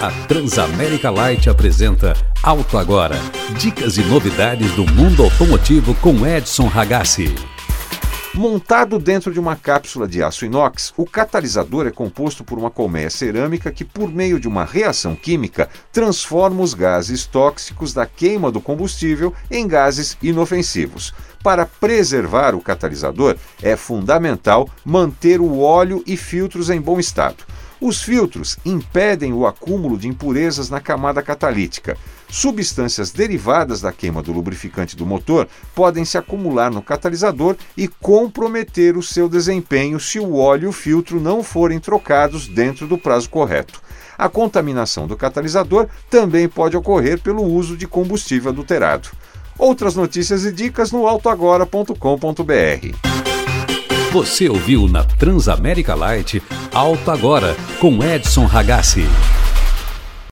A Transamérica Light apresenta Auto Agora. Dicas e novidades do mundo automotivo com Edson Ragazzi. Montado dentro de uma cápsula de aço inox, o catalisador é composto por uma colmeia cerâmica que, por meio de uma reação química, transforma os gases tóxicos da queima do combustível em gases inofensivos. Para preservar o catalisador, é fundamental manter o óleo e filtros em bom estado. Os filtros impedem o acúmulo de impurezas na camada catalítica. Substâncias derivadas da queima do lubrificante do motor podem se acumular no catalisador e comprometer o seu desempenho se o óleo e o filtro não forem trocados dentro do prazo correto. A contaminação do catalisador também pode ocorrer pelo uso de combustível adulterado. Outras notícias e dicas no autoagora.com.br. Você ouviu na Transamérica Light Auto Agora com Edson Ragazzi.